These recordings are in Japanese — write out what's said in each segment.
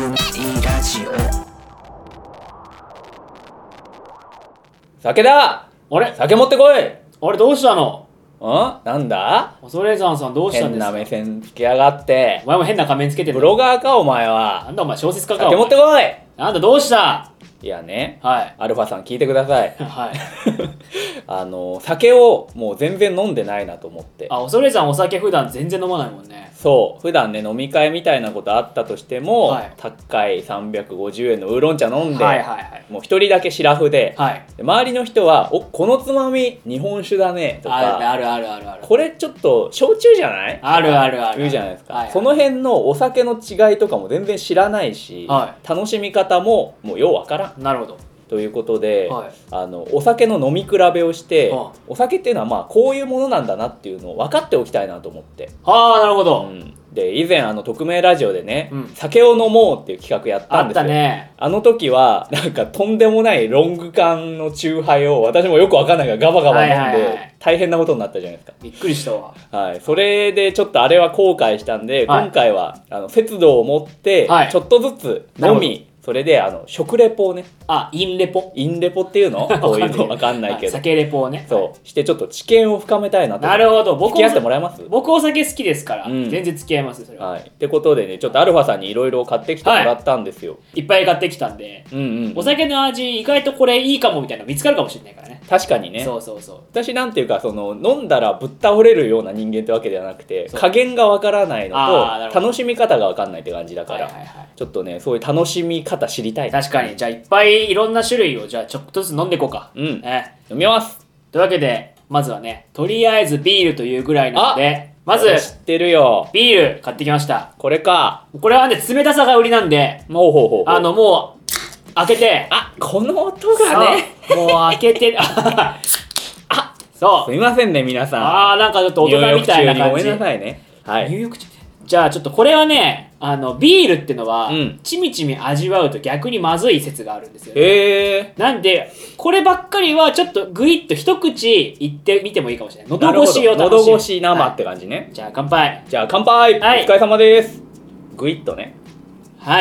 ラジオ。酒だ。 あれ酒持ってこい。 あれどうしたの？ なんだ？ 恐山さんどうしたんですか？ 変な目線つけやがって。 お前も変な仮面つけてる。 ブロガーかお前は。 なんだお前小説家か。 酒持ってこい。 なんだどうした？ いやね、 はいアルファさん聞いてください。 はい酒をもう全然飲んでないなと思って。 恐山お酒普段全然飲まないもんね。 そう、普段ね飲み会みたいなことあったとしても、 はい、 高い350円のウーロン茶飲んで、 はいはいはい、 もう一人だけシラフで、 はい、 で周りの人はこのつまみ日本酒だねとか、 あるこれちょっと焼酎じゃない？ ある言うじゃないですか、 はいはい、 その辺のお酒の違いとかも全然知らないし、 はい、 楽しみ方もようわからん。 なるほど。 ということで、 はい、 お酒の飲み比べをして、 はあ、 お酒っていうのはまあこういうものなんだなっていうのを分かっておきたいなと思って。 なるほど、 で以前匿名ラジオでね、酒を飲もうっていう企画やったんですよ。 あったね。 あの時はなんかとんでもないロング缶のチューハイを私もよく分かんないからガバガバ飲んで大変なことになったじゃないですか。 びっくりしたわ。 はい、それでちょっとあれは後悔したんで、今回は節度を持ってちょっとずつ飲み、それで食レポをね、 インレポっていうのこういうの分かんないけど酒レポをね、 そうしてちょっと知見を深めたいなと。 なるほど。 付き合ってもらえます？ 僕お酒好きですから、全然付き合いますそれは。 はい、ってことでね、ちょっとアルファさんにいろいろ買ってきてもらったんですよ。 いっぱい買ってきたんで、お酒の味意外とこれいいかもみたいなの見つかるかもしれないからね。 確かにね。 そう私なんていうか飲んだらぶっ倒れるような人間ってわけではなくて、加減がわからないのと楽しみ方がわかんないって感じだから、ちょっとねそういう楽しみ方知りたい。 確かに。じゃあいっぱいいろんな種類をじゃあちょっとずつ飲んでいこうか。 飲みます。 というわけでまずはね、とりあえずビールというぐらいなので、まず知ってるよ、 ビール買ってきました。 これか。 これはね冷たさが売りなんで、もう開けて、 この音がね、 もう開けてそう、 すみませんね皆さん。 なんかちょっと大人みたいな感じ。 ごめんなさいね。はい。 入浴中。じゃあちょっとこれはね、ビールってのは、ちみちみ味わうと逆にまずい説があるんですよね。なんでこればっかりはちょっとグイッと一口いってみてもいいかもしれない。喉越しを楽しむ。 喉越し生って感じね。 じゃあ乾杯。 じゃあ乾杯。お疲れ様です。グイッとね。 はい。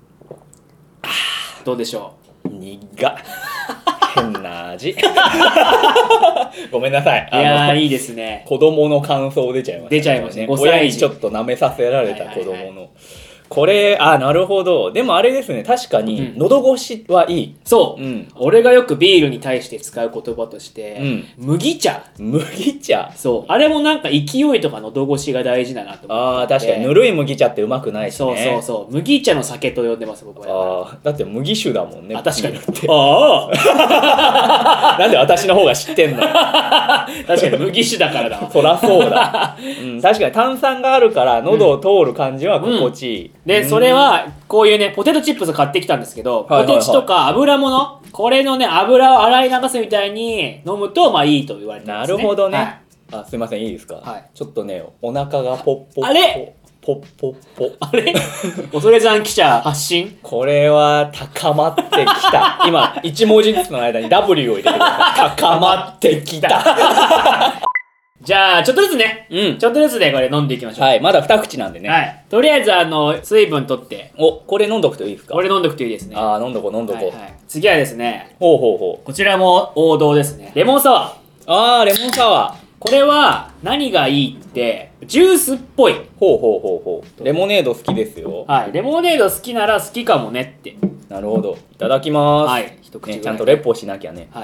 どうでしょう。苦っ。変な味。ごめんなさい。 いやいいですね。 子供の感想出ちゃいましたね。 出ちゃいましたね。 親にちょっと舐めさせられた子供の。これなるほど。でもあれですね、確かに喉越しはいい。 そう、俺がよくビールに対して使う言葉として、麦茶。そう、あれもなんか勢いとか喉越しが大事だなと思って。 確かにぬるい麦茶ってうまくないしね。 そう麦茶の酒と呼んでます僕は。 だって麦酒だもんね。 確かに。 なんで私の方が知ってんの？確かに麦酒だからだ。 そらそうだ。確かに炭酸があるから喉を通る感じは心地いい。 でそれはこういうねポテトチップス買ってきたんですけど、ポテチとか油物、これのね油を洗い流すみたいに飲むといいと言われてますね。 なるほどね。すいません、いいですか？ちょっとねお腹がポッポッポ。 あれポッポッポ。 あれ恐山記者発信。 これは高まってきた。今1文字ずつの間に W を入れてください。高まってきた。 じゃあちょっとずつね、ちょっとずつでこれ飲んでいきましょう。 はい、まだ2口なんでね。はい、 とりあえず水分取って。 これ飲んどくといいですか？ これ飲んどくといいですね。 飲んどこう。 次はですね、 こちらも王道ですね。レモンサワー。レモンサワー。 これは何がいいってジュースっぽい。 レモネード好きですよ。 はい、レモネード好きなら好きかもねって。 なるほど。いただきます。 はい、一口ぐらい。 ちゃんとレポしなきゃね。 はい。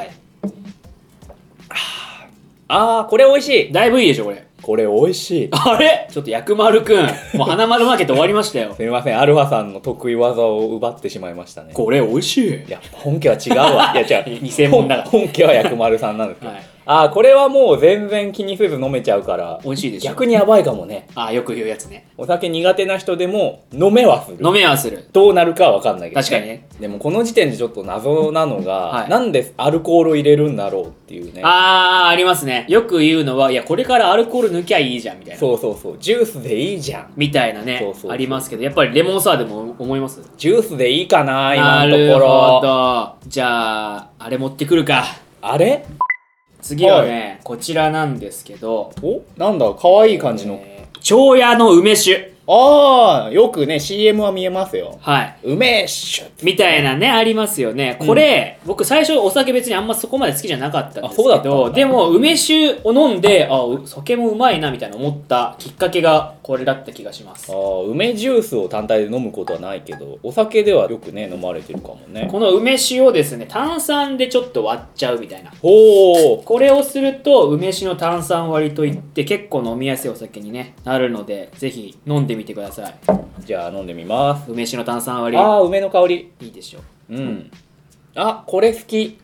これ美味しい。 だいぶいいでしょこれ。 これ美味しい。 あれちょっと薬丸くん、もう花丸負けて終わりましたよ。 すみません、アルファさんの得意技を奪ってしまいましたね。 これ美味しい。 いや本家は違うわ。いや違う。 偽物だから。 本家は薬丸さんなんですよ。これはもう全然気にせず飲めちゃうから美味しいでしょ。 逆にやばいかもね。 よく言うやつね。 お酒苦手な人でも飲めはする。どうなるかは分かんないけど、 確かにね。 でもこの時点でちょっと謎なのが、なんでアルコールを入れるんだろうっていうね。 ありますね。よく言うのは、いやこれからアルコール抜きゃいいじゃんみたいな。 そうジュースでいいじゃんみたいなね。ありますけど、やっぱりレモンサワーでも思います？ ジュースでいいかな今のところ。 なるほど。じゃああれ持ってくるか。 あれ？ 次はね、こちらなんですけど、 なんだ可愛い感じの長屋の梅酒。 ああ、よくね CM は見えますよ。 はい。 梅酒みたいなねありますよね。これ、僕最初お酒別にあんまそこまで好きじゃなかったんですけど、でも梅酒を飲んで酒もうまいなみたいな思ったきっかけがこれだった気がします。 梅ジュースを単体で飲むことはないけど、お酒ではよくね飲まれてるかもね。 この梅酒をですね炭酸でちょっと割っちゃうみたいな。 これをすると梅酒の炭酸割りといって結構飲みやすいお酒に、ね、なるので、ぜひ飲んでみてください。 じゃあ飲んでみます。 梅酒の炭酸割り。 梅の香りいいでしょう。これ好き。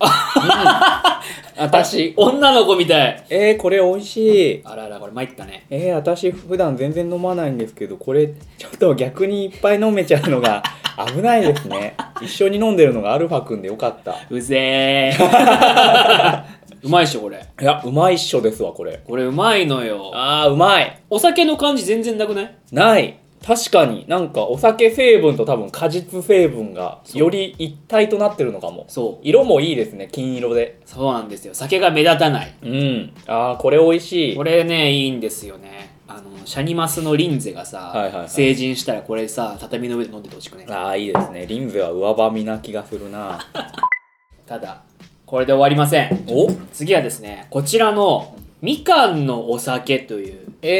私女の子みたい。 これ美味しい。 あらら、これ参ったね。 私普段全然飲まないんですけど、これちょっと逆にいっぱい飲めちゃうのが危ないですね。一緒に飲んでるのがアルファくんでよかった。 うぜー。うまいっしょこれ。 いや、うまいっしょですわこれ。 これうまいのよ。 うまい。 お酒の感じ全然なくない？ ない。確かになんかお酒成分と多分果実成分がより一体となってるのかも。 そう。 色もいいですね、金色で。 そうなんですよ。酒が目立たない。 これ美味しい。 これねいいんですよね。シャニマスのリンゼがさ、成人したらこれさ畳の上で飲んでてほしくね。 いいですね。リンゼは上ばみな気がするな。 ただこれで終わりません。次はですね、こちらのみかんのお酒という。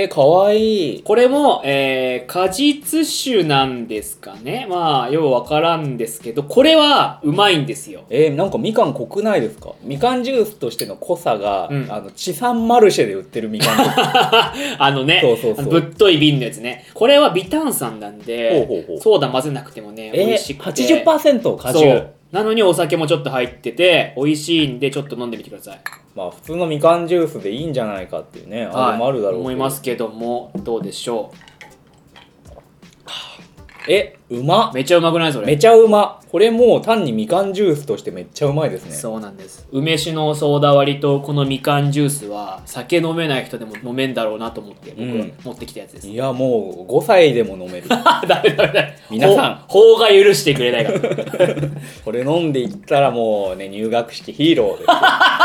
かわいい。 これも、果実酒なんですかね。まあようわからんですけど、これはうまいんですよ。 なんかみかん濃くないですか？みかんジュースとしての濃さが、地産マルシェで売ってるみかんそうぶっとい瓶のやつね。これは微炭酸なんで、ソーダ混ぜなくてもね、美味しくて。 80% 果汁。 なのにお酒もちょっと入ってて美味しいんで、ちょっと飲んでみてください。 まあ普通のみかんジュースでいいんじゃないかっていうね、あれもあるだろう思いますけども、どうでしょう。 うまっ。 めちゃうまくないそれ。 めちゃうま。これもう単にみかんジュースとしてめっちゃうまいですね。 そうなんです。梅酒のソーダ割りとこのみかんジュースは酒飲めない人でも飲めんだろうなと思って僕は持ってきたやつです。 いやもう5歳でも飲める。 ダメ皆さん法が許してくれないから。 これ飲んでいったらもうね、入学式ヒーローです。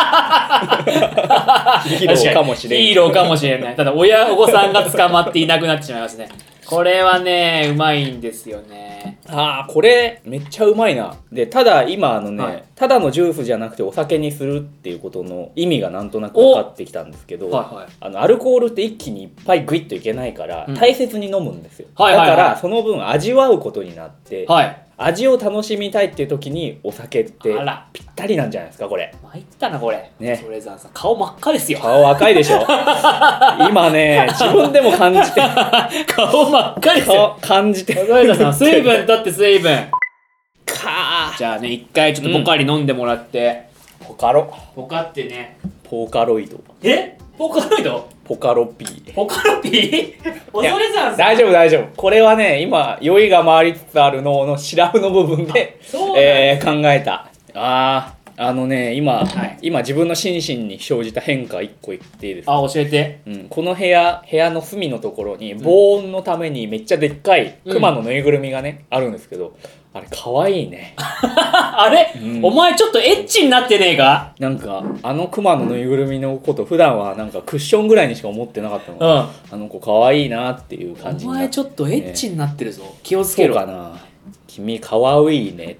ヒーローかもしれん。 ヒーローかもしれない。ただお子さんが捕まっていなくなってしまいますね。これはねうまいんですよね。 これめっちゃうまいな。でただ今ただのジュースじゃなくてお酒にするっていうことの意味がなんとなく分かってきたんですけど、アルコールって一気にいっぱいグイッといけないから、大切に飲むんですよ。だからその分味わうことになって、味を楽しみたいっていう時にお酒ってぴったりなんじゃないですかこれ。 参ったなこれ。 ね。 それさん顔真っ赤ですよ。 顔赤いでしょ。今ね自分でも感じて。 顔真っ赤ですよ。 感じて。 水分取って水分。じゃあね一回ちょっとポカリ飲んでもらって。 ポカってね。 ポカロイド。 ポカロイド？ ポカロピー。 ポカロピー？恐れ山さん。 大丈夫。これはね今酔いが回りつつある脳のシラフの部分で考えた。今自分の心身に生じた変化1個言っていいですか？ 教えて。 この部屋の隅のところに防音のためにめっちゃでっかいクマのぬいぐるみがねあるんですけど、あれかわいいね。 あれ、お前ちょっとエッチになってねえか？ なんかクマのぬいぐるみのこと普段はなんかクッションぐらいにしか思ってなかったのが、あの子かわいいなっていう感じになって、 お前ちょっとエッチになってるぞ。気をつけろ。 そうかな。君かわいいね。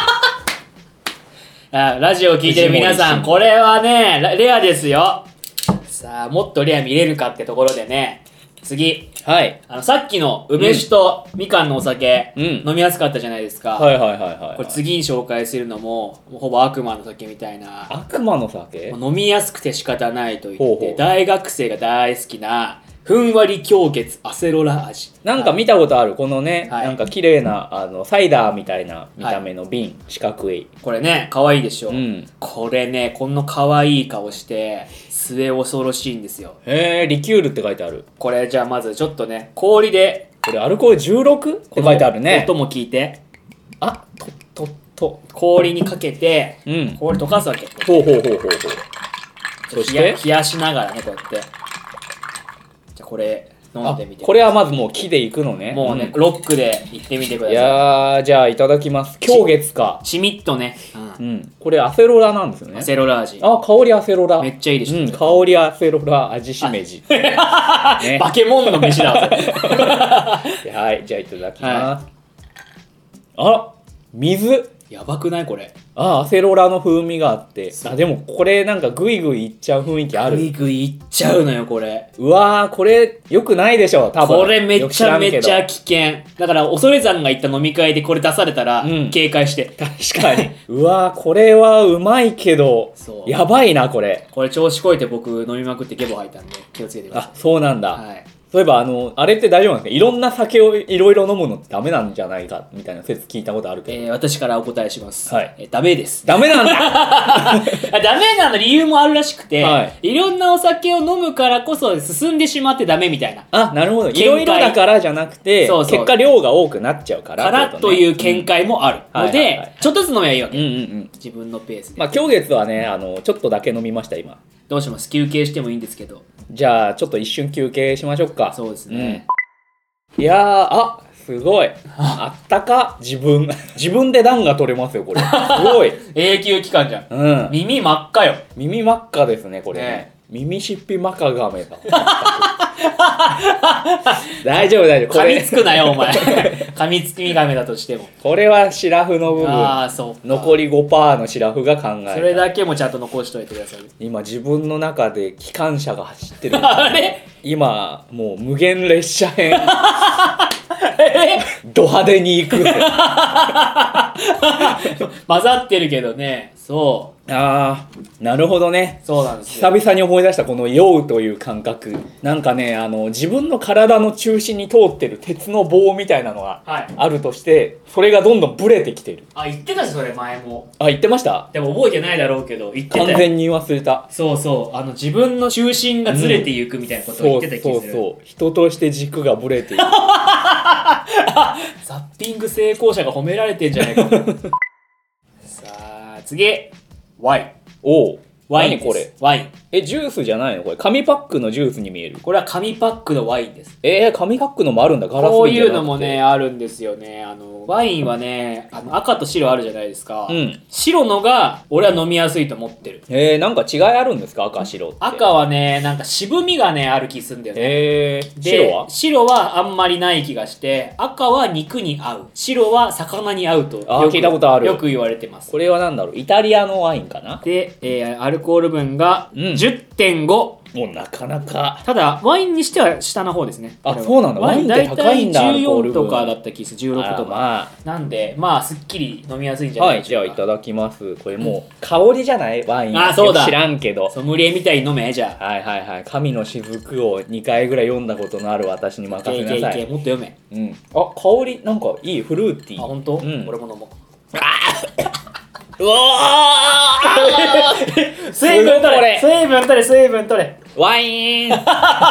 ラジオを聞いてる皆さん、これはねレアですよ。さあもっとレア見れるかってところでね、次、さっきの梅酒とみかんのお酒、飲みやすかったじゃないですか。これ次に紹介するのもほぼ悪魔の酒みたいな。 悪魔の酒？ 飲みやすくて仕方ないと言って大学生が大好きなふんわり強血アセロラ味。 なんか見たことあるこのね、なんか綺麗なサイダーみたいな見た目の瓶、四角い。 これね可愛いでしょ。これねこの可愛い顔して末恐ろしいんですよ。 リキュールって書いてある。 これじゃあまずちょっとね氷で、 これアルコール 16? って書いてあるね。 音も聞いて。氷にかけて、氷溶かすわけ。そして冷やしながらねこうやって。じゃあこれ飲んでみて。 これはまずもう木でいくのね。 もうね、ロックでいってみてください。 いやー、じゃあいただきます。狂月か。 しみっとね。 これアセロラなんですよね。 アセロラ味。 香りアセロラ。 めっちゃいいでしょ。 香りアセロラ味しめじ。 バケモンの飯だわ。 はい、じゃあいただきます。あ、水。 やばくないこれ。 アセロラの風味があって。でもこれなんかグイグイいっちゃう雰囲気ある。 グイグイいっちゃうのよこれ。 うわー、これ良くないでしょ多分。 これめちゃめちゃ危険だから。恐山が行った飲み会でこれ出されたら、警戒して。 確かに。うわー、これはうまいけどやばいなこれ。 これ調子こいて僕飲みまくってゲボ吐いたんで気をつけてください。 そうなんだ。 はい。 そういえばあれって大丈夫なんですか？いろんな酒をいろいろ飲むのってダメなんじゃないかみたいな説聞いたことあるけど、 私からお答えします。 はい。 ダメです。 ダメなんだダメなの理由もあるらしくて、 はい、 いろんなお酒を飲むからこそ進んでしまってダメみたいな。 なるほど。いろいろだからじゃなくて、結果量が多くなっちゃうからという見解もあるので、ちょっとずつ飲めばいいわけ。自分のペースで。 今月はね、ちょっとだけ飲みました今。 どうします？休憩してもいいんですけど。 じゃあちょっと一瞬休憩しましょうか。 そうですね。 いやー、すごい。あったか。自分で暖が取れますよこれ。すごい。 永久期間じゃん。耳真っ赤よ。 耳真っ赤ですねこれね。耳しっぴマカガメだ。大丈夫。 噛みつくなよお前。噛みつきガメだとしても。 これはシラフの部分。残り 5% のシラフが考えた。 それだけもちゃんと残しといてください。 今自分の中で機関車が走ってる。 あれ？ 今もう無限列車編。ド派手に行く。 混ざってるけどね。そう。 なるほどね。 そうなんですよ。 久々に思い出したこの酔うという感覚。なんかね、自分の体の中心に通ってる鉄の棒みたいなのがあるとして、それがどんどんブレてきてる。 言ってたしそれ前も。 言ってました？ でも覚えてないだろうけど言ってたよ。 完全に忘れた。 そう自分の中心がずれていくみたいなことを言ってた気がする。 そう人として軸がブレていく。 ザッピング成功者が褒められてんじゃないか。さあ次。ワイン。ワインです。何これ？ワイン。 ジュースじゃないのこれ？紙パックのジュースに見える。 これは紙パックのワインです。 紙パックのもあるんだ。ガラスこういうのもねあるんですよね。ワインはね赤と白あるじゃないですか。白のが俺は飲みやすいと思ってる。 なんか違いあるんですか？赤白って。 赤はねなんか渋みがねある気するんだよね。 白はあんまりない気がして、赤は肉に合う、白は魚に合うと聞いたことある。 よく言われてます。 これはなんだろう、イタリアのワインかな。 で、アルコール分が 10.5。 もうなかなか。 ただワインにしては下の方ですね。 そうなんだ。ワインって高いんだ。 14とかだった気がする。16とか。なんですっきり飲みやすいんじゃないでしょうか。 じゃあいただきます。これもう香りじゃない？ワイン。 そうだ。 知らんけど。 ソムリエみたいに飲めじゃあ。 はい。神の雫を2回ぐらい読んだことのある私に任せなさい。 もっと読め。 香りなんかいい。フルーティー。 本当？俺も飲もう。 うわー水分取れワイン一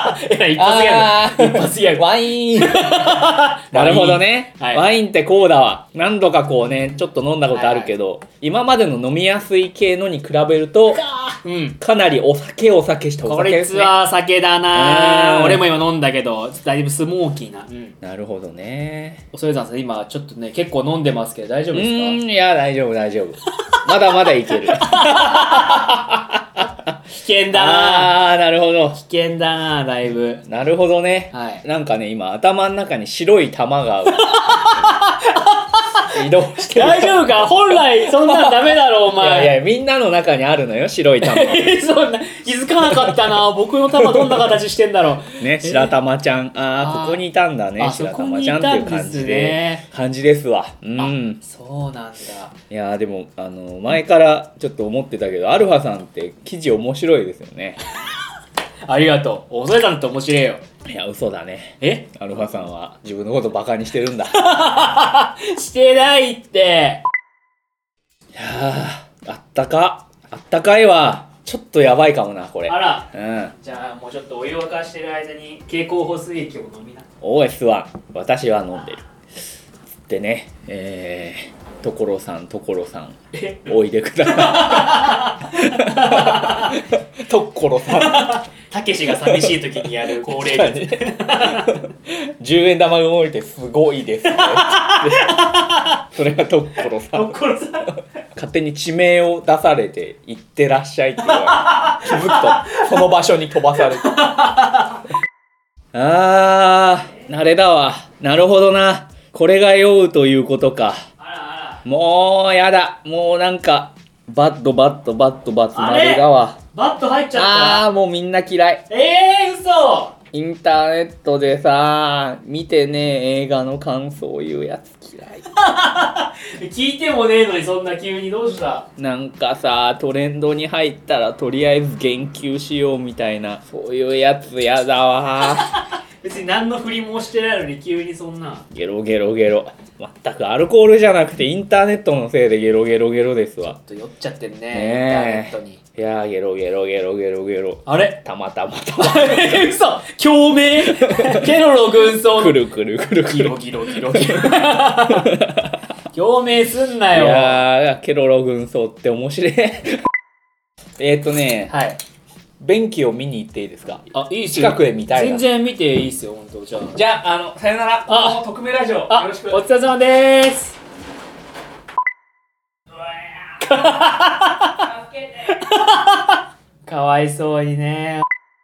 発ギャグワインなるほどね、ワインってこうだわ。何度かこうねちょっと飲んだことあるけど、今までの飲みやすい系のに比べるとかなりお酒したお酒ですね。 これは酒だな。俺も今飲んだけどだいぶスモーキーな。 なるほどね。 それさん今ちょっとね結構飲んでますけど大丈夫ですか？ いや大丈夫まだまだいける。 危険だな。 なるほど。 危険だなだいぶ。 なるほどね。なんかね今頭の中に白い玉が移動してる。 大丈夫か？本来そんなんダメだろお前。 いやみんなの中にあるのよ白い玉。 そんな気づかなかったな。僕の玉どんな形してんだろう。 ね白玉ちゃん。ここにいたんだね。白玉ちゃんっていう感じですわ。 そうなんだ。 いやでも前からちょっと思ってたけどアルファさんって記事面白いですよね。 ありがとう。恐れたのって面白いよ。 いや嘘だね。 アルファさんは自分のことバカにしてるんだ。 してないって。 いやあったかいわ。ちょっとやばいかもなこれ。 あら、じゃあもうちょっとお湯を沸かしてる間に経口補水液を飲みな。 OS1 私は飲んでるでね。所さんおいでください。所さんたけしが寂しい時にやる恒例術。 10円玉が動いてすごいですね。それが所さん。勝手に地名を出されて行ってらっしゃいって言われて気づくとその場所に飛ばされて。 あれだわ。なるほどな。これが酔うということか。もうやだ。もうなんかバット丸だわ。 バット入っちゃった。 ああ、もうみんな嫌い。 嘘。 インターネットでさ、見てね映画の感想を言うやつ嫌い。 聞いてもねえのにそんな急にどうした？ なんかさ、トレンドに入ったらとりあえず言及しようみたいな、そういうやつやだわ。 別に何の振りもしてないのに急にそんな。 ゲロ。全くアルコールじゃなくてインターネットのせいでゲロですわ。 ちょっと酔っちゃってんね、インターねネットに。 いやー、ゲロ。 あれたまたま。 嘘。共鳴。ケロロ軍曹のくる。 ギロ。共鳴すんなよ。 いやー、ケロロ軍曹って面白い。 はい。 便器を見に行っていいですか？ あ、いいっすよ。 近くで見たいな。 全然見ていいっすよ、ほんと。じゃあ、 さよなら。特命ラジオよろしく。 お疲れ様でーす。かわいそうにね。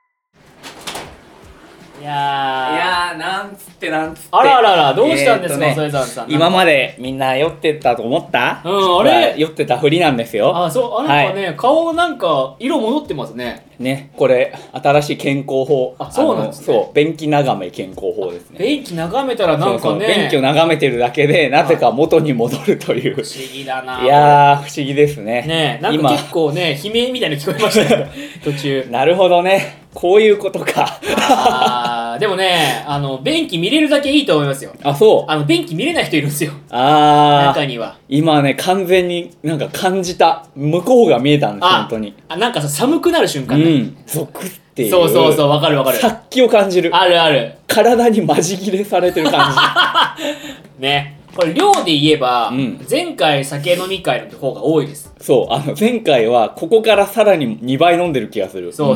いやー、なんつって。 あら、どうしたんですか、それさん。 今までみんな酔ってたと思った？ あれ酔ってたふりなんですよ。 なんかね、顔なんか色戻ってますね。 ね、これ新しい健康法。 そうなんですね。 そう、便器眺め健康法ですね。 便器眺めたらなんかね、 便器を眺めてるだけでなぜか元に戻るという。 不思議だな。 いやー、不思議ですね。 ね、なんか結構ね、悲鳴みたいなの聞こえましたよ途中。 なるほどね、こういうことか。 でもね、便器見れるだけいいと思いますよ。 そう。 便器見れない人いるんですよ。中には。 今ね、完全になんか感じた。向こうが見えたんです、本当に。 なんかさ、寒くなる瞬間ね。 ゾクっていう。 そう、わかる。 殺気を感じる。 ある。 体にまじ切れされてる感じ。ね。これ量で言えば、前回酒飲み会の方が多いです。 そう、前回はここからさらに2倍飲んでる気がする。 そう。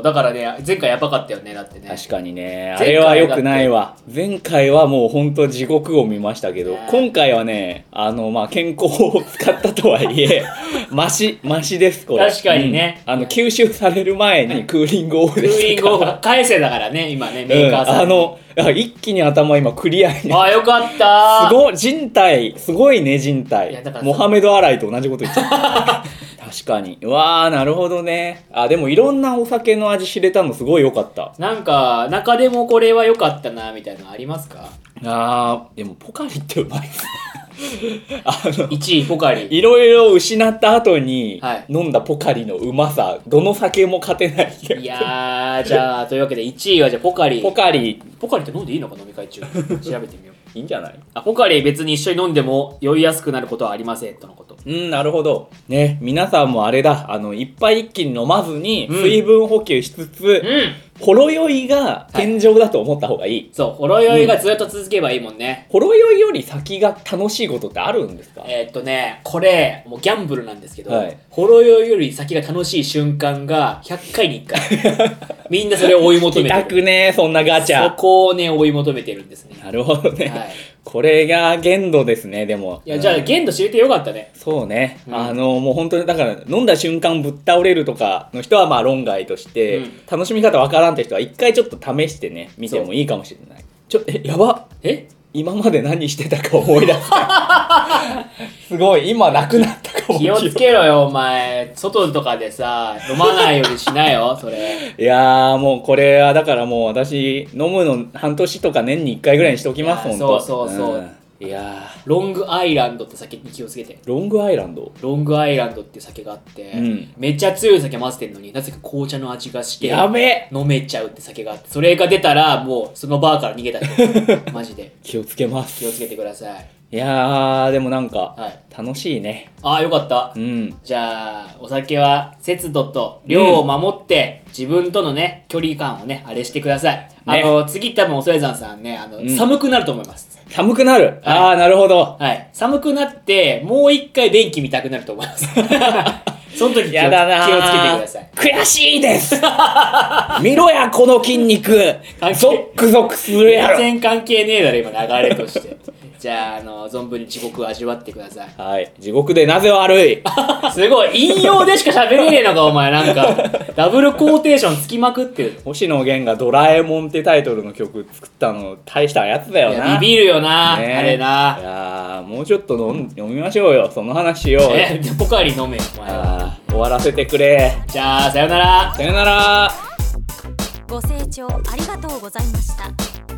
だからね、前回やばかったよね、だってね。 確かにね、あれは良くないわ。前回はもうほんと地獄を見ましたけど、今回はね、健康を使ったとはいえ、マシです、これ。 確かにね。 吸収される前にクーリングオフです。 クーリングオフ返せだからね、今ね、メーカーさん。 一気に頭今クリアに。 よかった。 すごい、人体、すごいね、人体。モハメド・アライと同じこと言っちゃった。確かに。うわー、なるほどね。でもいろんなお酒の味知れたのすごい良かった。 なんか、中でもこれは良かったな、みたいなのありますか？ でもポカリってうまいですね。 1位ポカリ。 いろいろ失った後に飲んだポカリのうまさ、どの酒も勝てない。 いやー、じゃあ、というわけで1位はじゃあポカリ。ポカリって飲んでいいのか、飲み会中。調べてみよう。 いいんじゃない？ ポカリ別に一緒に飲んでも酔いやすくなることはありませんとのこと。 なるほど。ね、皆さんもあれだ、いっぱい一気に飲まずに水分補給しつつ、ほろ酔いが天井だと思った方がいい。 そう、ほろ酔いがずっと続けばいいもんね。 ほろ酔いより先が楽しいことってあるんですか？ これ、もうギャンブルなんですけど、ほろ酔いより先が楽しい瞬間が100回に1回。みんなそれを追い求めてる。 聞きたくね、そんなガチャ。 そこをね、追い求めてるんですね。 なるほどね。これが限度ですね、でも。 いや、じゃあ限度知れてよかったね。 そうね。もう本当に、だから飲んだ瞬間ぶっ倒れるとかの人はまあ論外として、楽しみ方わからんって人は一回ちょっと試してね、見てもいいかもしれない。やば。今まで何してたか思い出した。すごい、今なくなったかも。 気をつけろよ、お前。外とかでさ、飲まないようにしなよ、それ。 いやー、もうこれはだからもう私、飲むの半年とか年に1回ぐらいにしておきます、ほんと。 そう。 いやロングアイランドって酒に気をつけて。 ロングアイランドっていう酒があって、めっちゃ強い酒混ぜてんのになぜか紅茶の味がしてやべ飲めちゃうって酒があって、それが出たらもうそのバーから逃げた人マジで気をつけます。 気をつけてください。 いやー、でもなんか楽しいね。 よかった。じゃあお酒は節度と量を守って、自分とのね距離感をねあれしてください。次多分おそれざんさんね寒くなると思います。 寒くなる。なるほど。 寒くなってもう一回便器見たくなると思います。その時気をつけてください。 悔しいです。見ろやこの筋肉。ゾックゾクするやろ。 全然関係ねえだろ今流れとして。 じゃあ存分に地獄を味わってください。 はい。地獄でなぜ悪いすごい引用でしか喋れねえのかお前。なんかダブルコーテーションつきまくってる。 星野源がドラえもんってタイトルの曲作ったの大したやつだよな。 ビビるよな、ね、あれな。 いやもうちょっと飲みましょうよ。その話しようよ。 ポカリ飲めよお前は。 終わらせてくれ。 じゃあさよなら。 さよなら。 ご清聴ありがとうございました。